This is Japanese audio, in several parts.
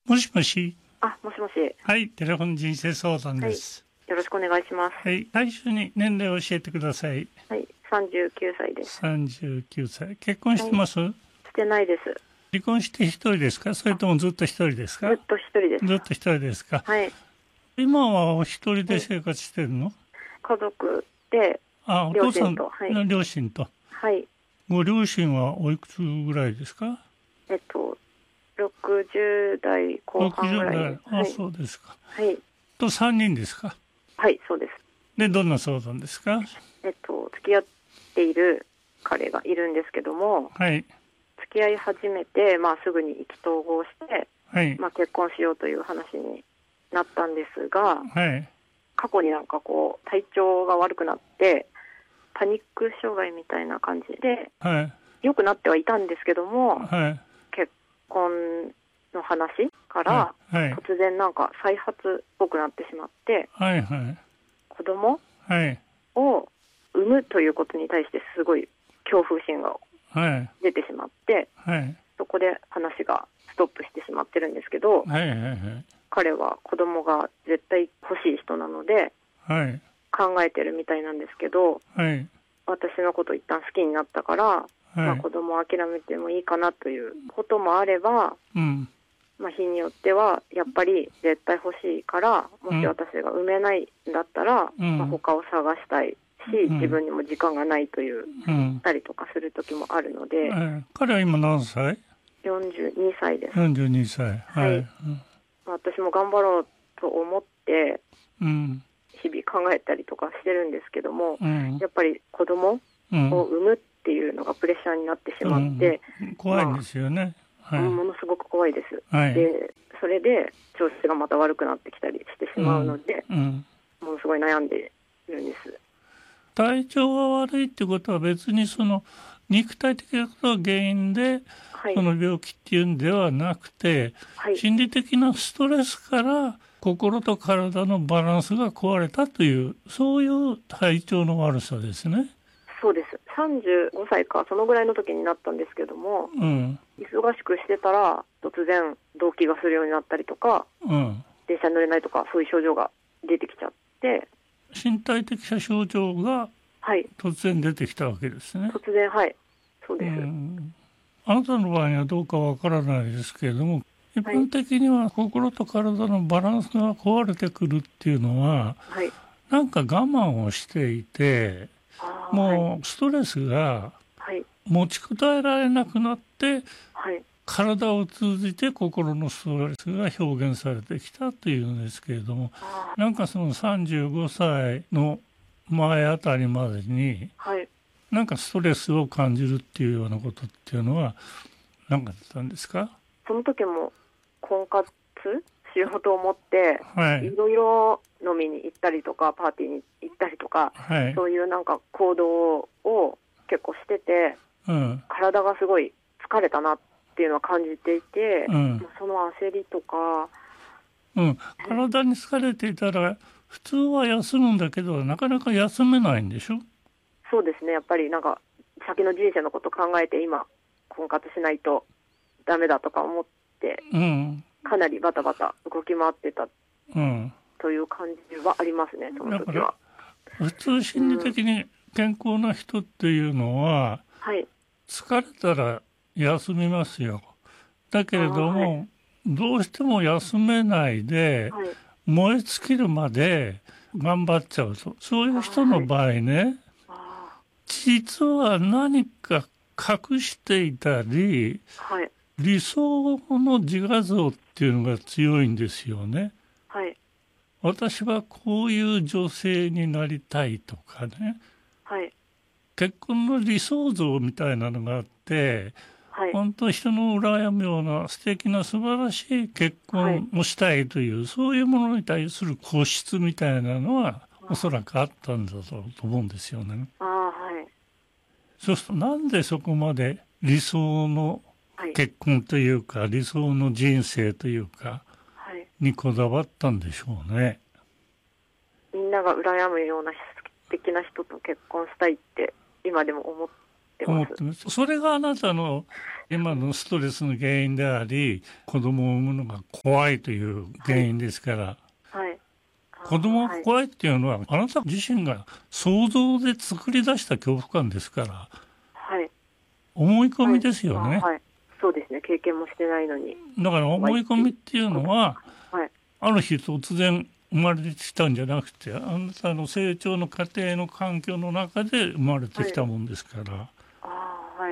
もしもし。 もしもし。 はい、テレフォン人生相談です。 よろしくお願いします。 はい、最初に年齢を教えてください。 はい、39歳です。 39歳。結婚してます？ してないです。 離婚して一人ですか？それともずっと一人ですか？ ずっと一人です。 ずっと一人ですか？ はい。 今はお一人で生活してるの？ 家族で、 お父さんの両親と。 はい。 ご両親はおいくつぐらいですか ？60代後半ぐらいです。 60代。そうですか。 はい。 と3人ですか？ はい、そうです。 で、どんな相談ですか？ 付き合っている彼がいるんですけども、 はい。 付き合い始めて、すぐに意気投合して、 はい。 結婚しようという話になったんですが、 はい。 過去に体調が悪くなってパニック障害みたいな感じで、 はい。 良くなってはいたんですけども、 はい。 結婚の話から、 はい。 突然再発っぽくなってしまって、 はい。はい。 子供はい。 を産むということに対してすごい恐怖心がはい。 出てしまって、 はい。 そこで話がストップしてしまってるんですけど、 はい。はい。はい。 彼は子供が絶対欲しい人なのではい。 考えてるみたいなんですけど、 はい。 私のこと一旦好きになったから、 はい。 子供を諦めてもいいかなということもあれば、 うん。 日によってはやっぱり絶対欲しいから、もし私が産めないんだったら、他を探したいし、自分にも時間がないというたりとかする時もあるので。 彼は今何歳 ？42歳です。 42歳。はい。 私も頑張ろうと思って、 うん。 日々考えたりとかしてるんですけども、やっぱり子供を産むっていうのがプレッシャーになってしまって、 怖いんですよね。 ものすごく怖いです。 はい。 で、それで調子がまた悪くなってきたりしてしまうので、ものすごい悩んでいるんです。 体調が悪いってことは別に肉体的なことが原因で、その病気っていうんではなくて、心理的なストレスから心と体のバランスが壊れたという、そういう体調の悪さですね。 そうです。35歳かそのぐらいの時になったんですけども、忙しくしてたら突然動悸がするようになったりとか、電車に乗れないとか、そういう症状が出てきちゃって、 身体的な症状が突然出てきたわけですね。 突然、はい、そうです。 あなたの場合にはどうかわからないですけれども、一般的には心と体のバランスが壊れてくるっていうのは、なんか我慢をしていて、もうストレスが持ちこたえられなくなって、体を通じて心のストレスが表現されてきたというんですけれども、なんかその35歳の前あたりまでに、なんかストレスを感じるっていうようなことっていうのは何かあったんですか？ その時も婚活しようと思って、いろいろ飲みに行ったりとかパーティーに行ったりとか、そういう行動を結構してて、体がすごい疲れたなっていうのは感じていて、その焦りとか、 体に疲れていたら普通は休むんだけどなかなか休めないんでしょ？ そうですね。やっぱり先の人生のこと考えて今婚活しないとダメだとか思って、かなりバタバタ動き回ってたという感じはありますね、その時は。 普通心理的に健康な人っていうのは、疲れたら休みますよ。だけれども、どうしても休めないで、燃え尽きるまで頑張っちゃうと。そういう人の場合ね、実は何か隠していたり、理想の自我像っていうのが強いんですよね。私はこういう女性になりたいとかね、結婚の理想像みたいなのがあって、本当人の羨むような素敵な素晴らしい結婚をしたいという、そういうものに対する固執みたいなのはおそらくあったんだと思うんですよね。そうするとなんでそこまで理想の結婚というか、理想の人生というかにこだわったんでしょうね。 みんなが羨むような素敵な人と結婚したいって今でも思ってます。 それがあなたの今のストレスの原因であり、子供を産むのが怖いという原因ですから、 はい、 子供が怖いっていうのは、あなた自身が想像で作り出した恐怖感ですから、 はい、 思い込みですよね。 はい、そうですね。経験もしてないのに。 だから思い込みっていうのは、 はい、 ある日突然生まれてきたんじゃなくて、あなたの成長の過程の環境の中で生まれてきたもんですから。 はい、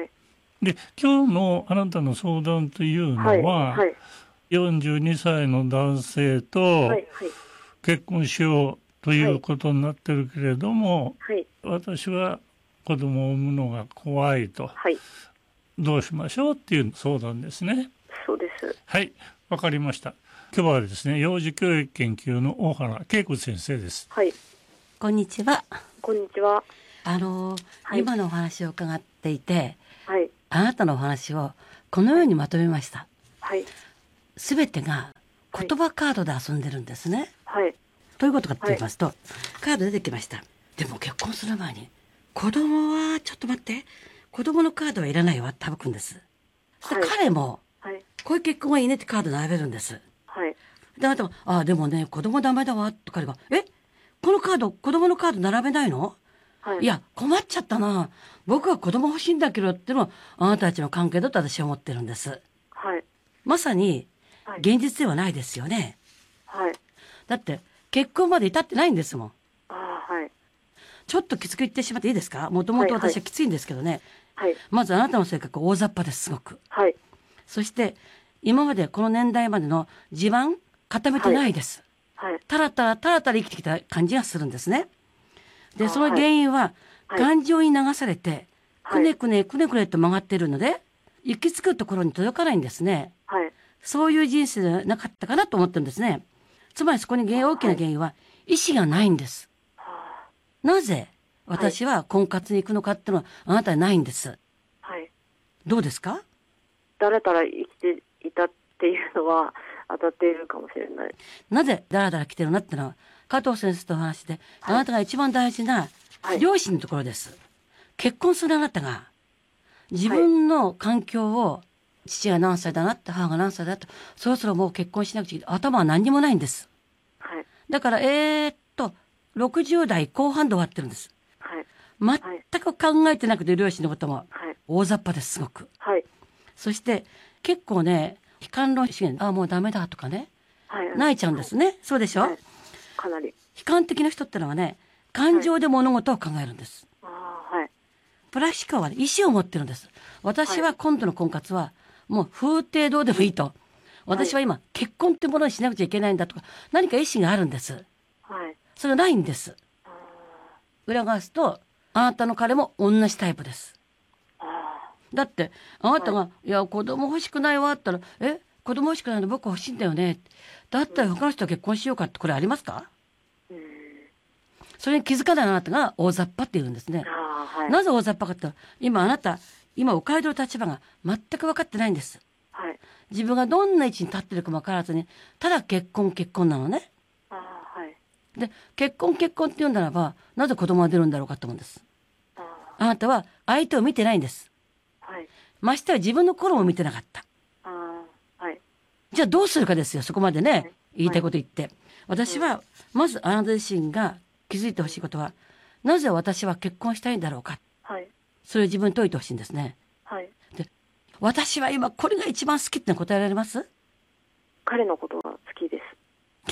で、今日のあなたの相談というのは、42歳の男性と結婚しようということになってるけれども、私は子供を産むのが怖いと、どうしましょうっていう相談ですね。 そうです。 はい、わかりました。今日はですね、幼児教育研究の大原恵子先生です。 はい。 こんにちは。 こんにちは。 今のお話を伺っていて、 はい、 あなたのお話をこのようにまとめました。 はい。 すべてが言葉カードで遊んでるんですね。 はい。 どういうことかって言いますと、カード出てきました。でも結婚する前に、子供はちょっと待って、子供のカードはいらないわって省くんです。そして彼も、こういう結婚はいいねってカード並べるんです。 はい。 で、あなたが、でもね、子供ダメだわと彼が、このカード、子供のカード並べないの？いや、困っちゃったな。僕は子供欲しいんだけどっていうのは、あなたたちの関係だと私は思ってるんです。 はい。 まさに、現実ではないですよね。 はい。 だって、結婚まで至ってないんですもん。 はい。 ちょっときつく言ってしまっていいですか？もともと私はきついんですけどね。 はい。 まずあなたの性格大雑把です、すごく。 はい。 そして、今までこの年代までの地盤固めてないです。 はい。 たらたら生きてきた感じがするんですね。で、その原因は、感情に流されて、くねくねと曲がっているので、行き着くところに届かないんですね。 はい。 そういう人生ではなかったかなと思ってるんですね。つまりそこに大きな原因は、意思がないんです。なぜ私は婚活に行くのかっていうのはあなたにないんです。 はい。 どうですか？ だらだら生きていたっていうのは当たっているかもしれない。 なぜだらだら来てるなってのは、加藤先生とお話して、あなたが一番大事な両親のところです。結婚するあなたが、自分の環境を、父が何歳だなって、母が何歳だと、そろそろもう結婚しなくちゃいけない。頭は何にもないんです。 はい。 だから、60代後半で終わってるんです。 はい。 全く考えてなくて、両親のことも、大雑把です、すごく。 はい。 そして、結構ね、悲観論資源、もうダメだとかね、泣いちゃうんですね。そうでしょ？ かなり。 悲観的な人ってのはね、感情で物事を考えるんです。プラス思考は、ね、意思を持ってるんです。私は今度の婚活は、もう風程どうでもいいと。私は今、結婚ってものにしなくちゃいけないんだとか、何か意思があるんです。それがないんです。裏返すと、あなたの彼も同じタイプです。だって、あなたが、いや、子供欲しくないわって言ったら、子供欲しくないの僕欲しいんだよね。だったら他の人と結婚しようかってこれありますか？それに気づかないあなたが大雑把って言うんですね。なぜ大雑把かって言ったら、今お帰りの立場が全く分かってないんです。自分がどんな位置に立ってるかも分からずに、ただ結婚なのね。で、結婚って言うならば、なぜ子供が出るんだろうかと思うんです。あなたは相手を見てないんです。ましては自分の頃も見てなかった。じゃあどうするかですよ、そこまでね、言いたいこと言って。私は、まずあなた自身が気づいてほしいことは、なぜ私は結婚したいんだろうか。それを自分に解いてほしいんですね。で、私は今これが一番好きって答えられます？ 彼のことが好きです。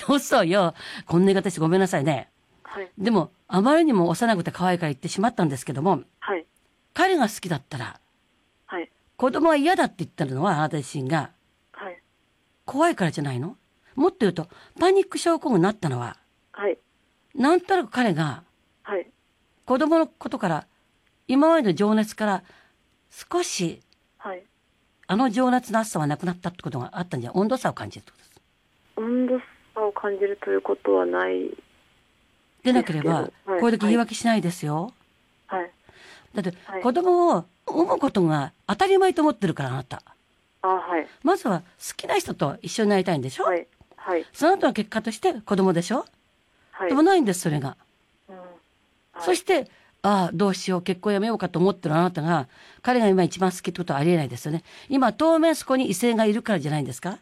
嘘よ。こんな言い方してごめんなさいね。でも、あまりにも幼くて可愛いから言ってしまったんですけども、彼が好きだったら、子供は嫌だって言ってるのはあなた自身が、怖いからじゃないの？もっと言うと、パニック症候群になったのは、なんとなく彼が、子供のことから、今までの情熱から少し、あの情熱の熱さはなくなったってことがあったんじゃ、温度差を感じるってことです。 温度差を感じるということはないでなければ、これだけ言い訳しないですよ。だって、子供を産むことが当たり前と思ってるから、あなた。まずは好きな人と一緒になりたいんでしょ？その後は結果として子供でしょ？でもないんです、それが。そして、 ああ、どうしよう、結婚やめようかと思ってるあなたが、彼が今一番好きってことはありえないですよね。今、当面そこに異性がいるからじゃないんですか？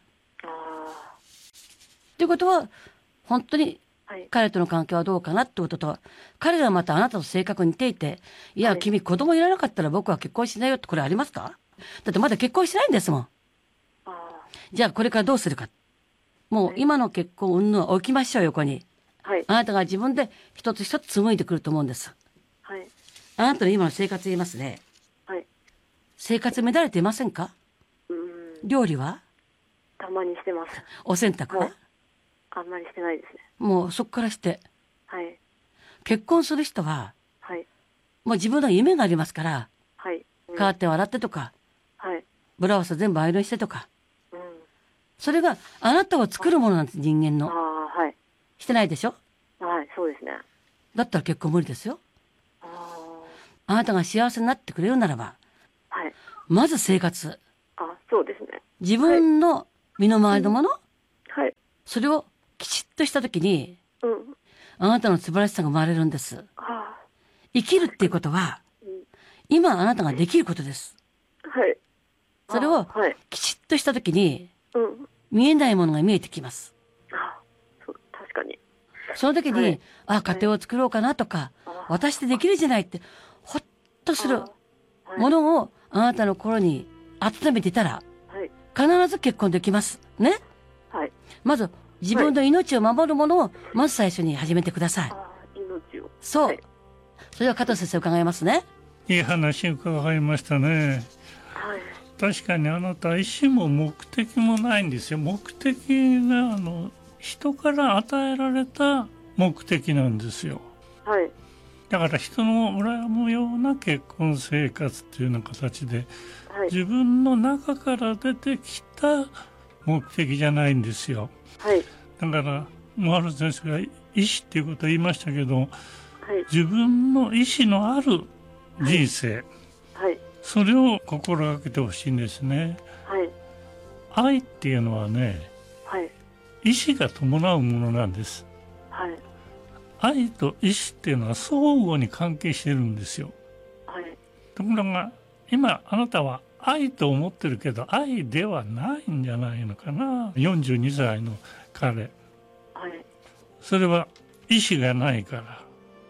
ということは、本当に彼との関係はどうかなってことと、彼がまたあなたと性格に似ていて、いや、君子供いらなかったら僕は結婚しないよってこれありますか？だってまだ結婚してないんですもん。じゃあこれからどうするか。もう今の結婚云々は置きましょう、横に。あなたが自分で一つ一つ紡いでくると思うんです。あなたの今の生活言いますね。生活乱れていませんか？料理はたまにしてます。 お洗濯は、 あんまりしてないですね。 もうそこからして、結婚する人は、もう自分の夢がありますから、カーテンを洗ってとか、ブラウス全部アイロンしてとか、それがあなたを作るものなんです、人間の。してないでしょ？ そうですね。 だったら結婚無理ですよ。あなたが幸せになってくれるならば、まず生活。 そうですね。 自分の身の回りのもの、それをきちっとしたときに、あなたの素晴らしさが生まれるんです。生きるっていうことは、今あなたができることです。それをきちっとしたときに、見えないものが見えてきます。 確かに。 その時に、家庭を作ろうかなとか、私でできるじゃないって、ほっとするものをあなたの心に温めていたら、必ず結婚できます。ね。まず、自分の命を守るものを、まず最初に始めてください。 命を。 そう。それは加藤先生伺いますね。 いい話伺いましたね。確かにあなた意思も目的もないんですよ。目的が人から与えられた目的なんですよ。だから人の羨むような結婚生活っていうような形で、自分の中から出てきた目的じゃないんですよ。だから丸先生が意思っていうことを言いましたけど、自分の意思のある人生、それを心がけてほしいんですね。愛っていうのはね、意思が伴うものなんです。愛と意思っていうのは相互に関係してるんですよ。ところが今あなたは愛と思ってるけど愛ではないんじゃないのかな。42歳の彼、それは意思がないから。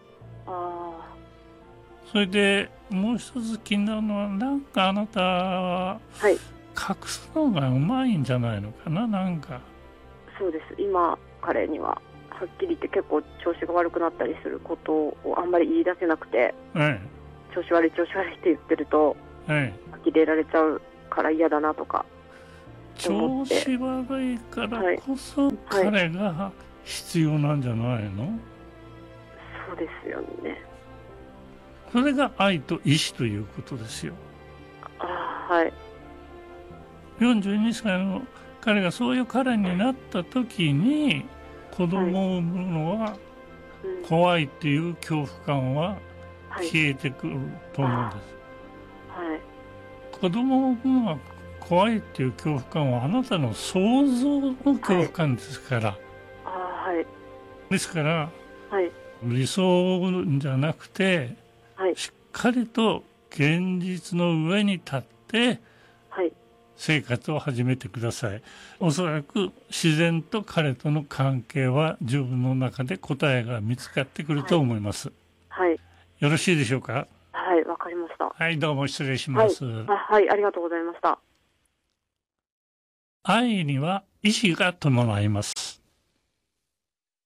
それでもう一つ気になるのは、なんかあなたは隠すのがうまいんじゃないのかな。なんかそうです。今彼にははっきり言って結構調子が悪くなったりすることをあんまり言い出せなくて、調子悪い調子悪いって言ってると、呆れられちゃうから嫌だなとか調子悪いからこそ彼が必要なんじゃないの？ そうですよね。 それが愛と意志ということですよ。42歳の彼がそういう彼になった時に、子供を産むのは怖いっていう恐怖感は消えてくると思うんです。子供を産むのは怖いっていう恐怖感はあなたの想像の恐怖感ですから。ですから、理想じゃなくて、しっかりと現実の上に立って生活を始めてください。おそらく自然と彼との関係は自分の中で答えが見つかってくると思います。よろしいでしょうか？ わかりました。 どうも失礼します。 ありがとうございました。 愛には意志が伴います。